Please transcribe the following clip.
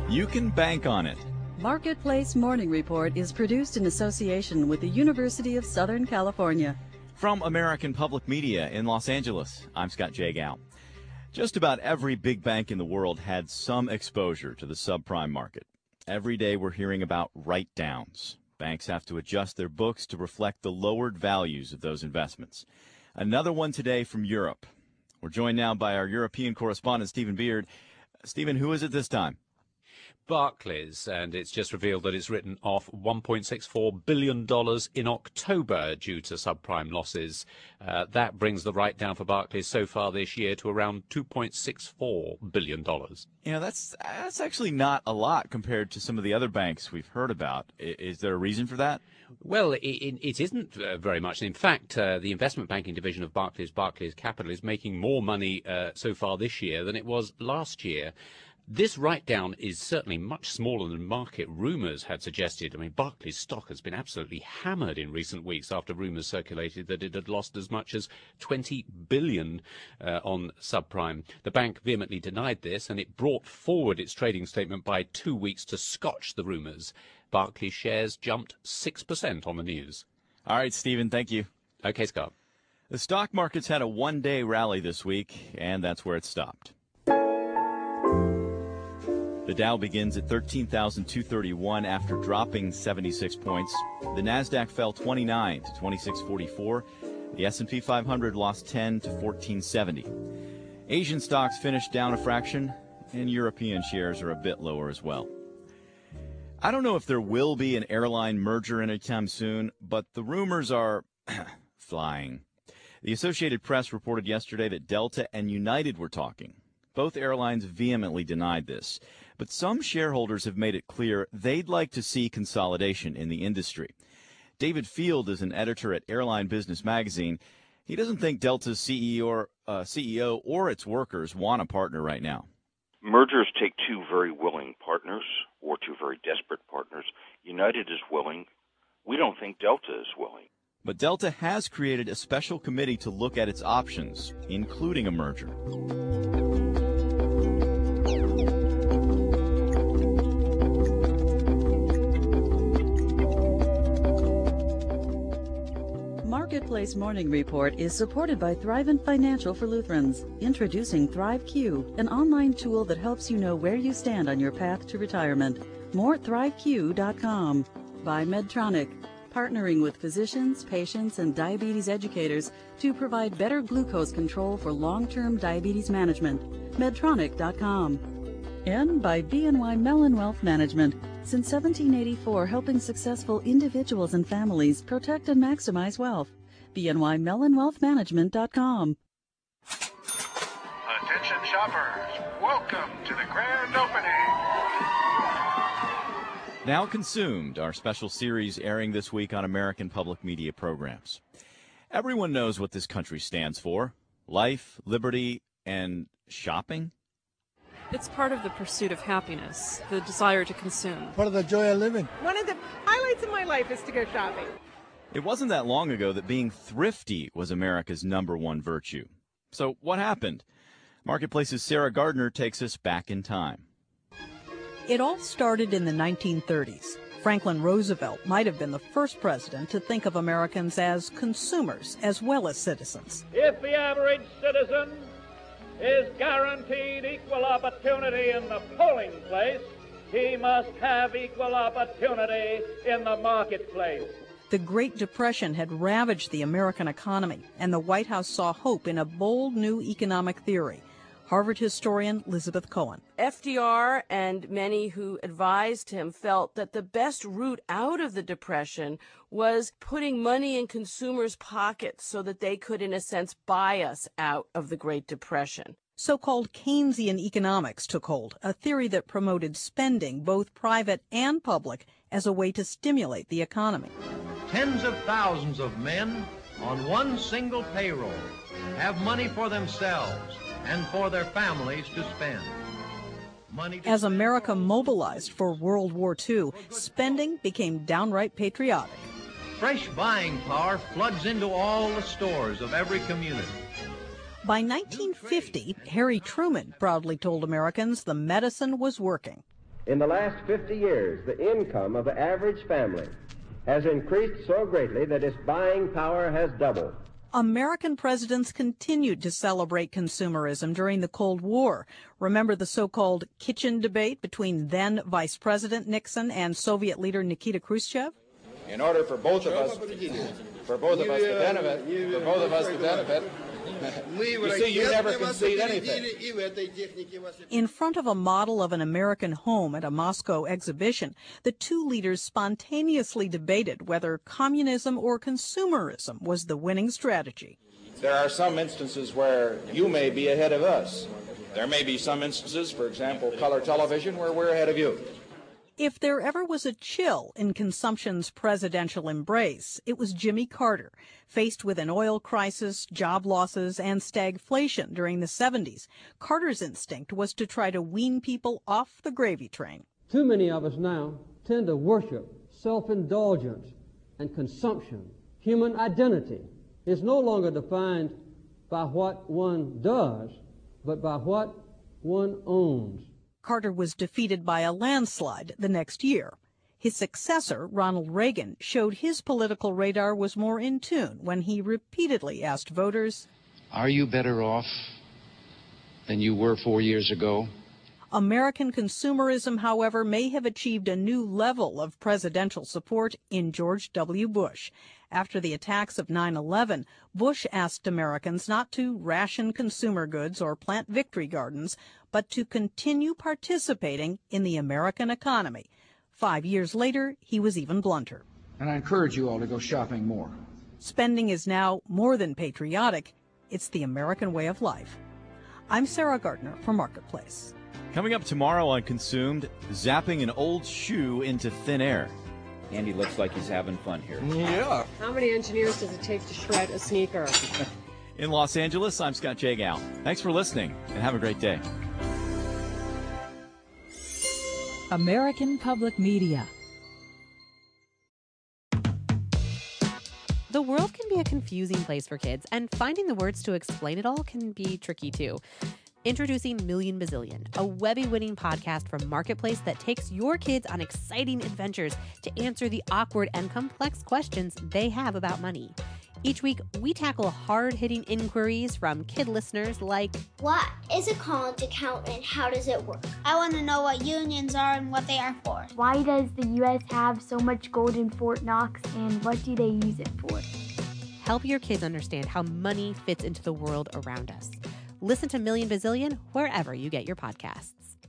You can bank on it. Marketplace Morning Report is produced in association with the University of Southern California. From American Public Media in Los Angeles, I'm Scott J. Gow. Just about every big bank in the world had some exposure to the subprime market. Every day we're hearing about write-downs. Banks have to adjust their books to reflect the lowered values of those investments. Another one today from Europe. We're joined now by our European correspondent, Stephen Beard. Stephen, who is it this time? Barclays, and it's just revealed that it's written off $1.64 billion in October due to subprime losses. That brings the write-down for Barclays so far this year to around $2.64 billion. You know, that's actually not a lot compared to some of the other banks we've heard about. Is there a reason for that? Well, it isn't very much. In fact, the investment banking division of Barclays Capital, is making more money so far this year than it was last year. This write-down is certainly much smaller than market rumours had suggested. I mean, Barclays stock has been absolutely hammered in recent weeks after rumours circulated that it had lost as much as $20 billion on subprime. The bank vehemently denied this, and it brought forward its trading statement by 2 weeks to scotch the rumours. Barclays shares jumped 6% on the news. All right, Stephen, thank you. Okay, Scott. The stock market's had a one-day rally this week, and that's where it stopped. The Dow begins at 13,231 after dropping 76 points. The Nasdaq fell 29 to 2644. The S&P 500 lost 10 to 1470. Asian stocks finished down a fraction, and European shares are a bit lower as well. I don't know if there will be an airline merger anytime soon, but the rumors are flying. The Associated Press reported yesterday that Delta and United were talking. Both airlines vehemently denied this, but some shareholders have made it clear they'd like to see consolidation in the industry. David Field is an editor at Airline Business Magazine. He doesn't think Delta's CEO or its workers want a partner right now. Mergers take two very willing partners or two very desperate partners. United is willing. We don't think Delta is willing. But Delta has created a special committee to look at its options, including a merger. Marketplace Morning Report is supported by Thrivent Financial for Lutherans. Introducing ThriveQ, an online tool that helps you know where you stand on your path to retirement. More at ThriveQ.com. By Medtronic, partnering with physicians, patients, and diabetes educators to provide better glucose control for long-term diabetes management. Medtronic.com. And by BNY Mellon Wealth Management. Since 1784, helping successful individuals and families protect and maximize wealth. BNYMellonWealthManagement.com. Attention shoppers, welcome to the grand opening. Now Consumed, our special series airing this week on American Public Media programs. Everyone knows what this country stands for: life, liberty, and shopping. It's part of the pursuit of happiness, the desire to consume. Part of the joy of living. One of the highlights of my life is to go shopping. It wasn't that long ago that being thrifty was America's #1 virtue. So what happened? Marketplace's Sarah Gardner takes us back in time. It all started in the 1930s. Franklin Roosevelt might have been the first president to think of Americans as consumers as well as citizens. If the average citizen is guaranteed equal opportunity in the polling place, he must have equal opportunity in the marketplace. The Great Depression had ravaged the American economy, and the White House saw hope in a bold new economic theory. Harvard historian Elizabeth Cohen. FDR and many who advised him felt that the best route out of the Depression was putting money in consumers' pockets so that they could, in a sense, buy us out of the Great Depression. So-called Keynesian economics took hold, a theory that promoted spending, both private and public, as a way to stimulate the economy. Tens of thousands of men on one single payroll have money for themselves and for their families to spend. As America mobilized for World War II, spending became downright patriotic. Fresh buying power floods into all the stores of every community. By 1950, Harry Truman proudly told Americans the medicine was working. In the last 50 years, the income of the average family has increased so greatly that its buying power has doubled. American presidents continued to celebrate consumerism during the Cold War. Remember the so-called kitchen debate between then Vice President Nixon and Soviet leader Nikita Khrushchev? In order for both of us to benefit, you see, you never concede anything. In front of a model of an American home at a Moscow exhibition, the two leaders spontaneously debated whether communism or consumerism was the winning strategy. There are some instances where you may be ahead of us. There may be some instances, for example, color television, where we're ahead of you. If there ever was a chill in consumption's presidential embrace, it was Jimmy Carter. Faced with an oil crisis, job losses, and stagflation during the 70s, Carter's instinct was to try to wean people off the gravy train. Too many of us now tend to worship self-indulgence and consumption. Human identity is no longer defined by what one does, but by what one owns. Carter was defeated by a landslide the next year. His successor, Ronald Reagan, showed his political radar was more in tune when he repeatedly asked voters, "Are you better off than you were 4 years ago?" American consumerism, however, may have achieved a new level of presidential support in George W. Bush. After the attacks of 9/11, Bush asked Americans not to ration consumer goods or plant victory gardens, but to continue participating in the American economy. 5 years later, he was even blunter. And I encourage you all to go shopping more. Spending is now more than patriotic. It's the American way of life. I'm Sarah Gardner for Marketplace. Coming up tomorrow on Consumed, zapping an old shoe into thin air. Andy looks like he's having fun here. Yeah. How many engineers does it take to shred a sneaker? In Los Angeles, I'm Scott Jagow. Thanks for listening, and have a great day. American Public Media. The world can be a confusing place for kids, and finding the words to explain it all can be tricky too. Introducing Million Bazillion, a Webby-winning podcast from Marketplace that takes your kids on exciting adventures to answer the awkward and complex questions they have about money. Each week, we tackle hard-hitting inquiries from kid listeners like, what is a college account and how does it work? I want to know what unions are and what they are for. Why does the U.S. have so much gold in Fort Knox and what do they use it for? Help your kids understand how money fits into the world around us. Listen to Million Bazillion wherever you get your podcasts.